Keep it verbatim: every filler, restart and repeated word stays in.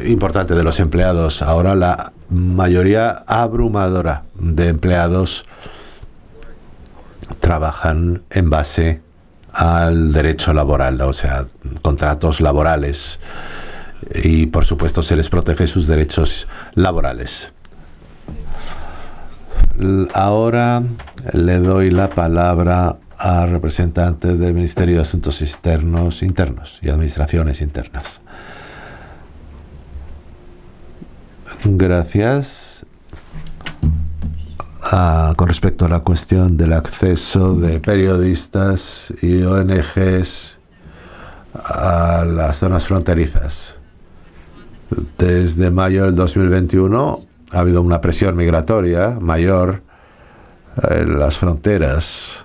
importante de los empleados. Ahora la mayoría abrumadora de empleados trabajan en base al derecho laboral, o sea, contratos laborales, y por supuesto se les protege sus derechos laborales. Ahora le doy la palabra al representante del Ministerio de Asuntos Externos, Internos y Administraciones Internas. Gracias. Ah, con respecto a la cuestión del acceso de periodistas y O N Ges a las zonas fronterizas. Desde mayo del dos mil veintiuno ha habido una presión migratoria mayor en las fronteras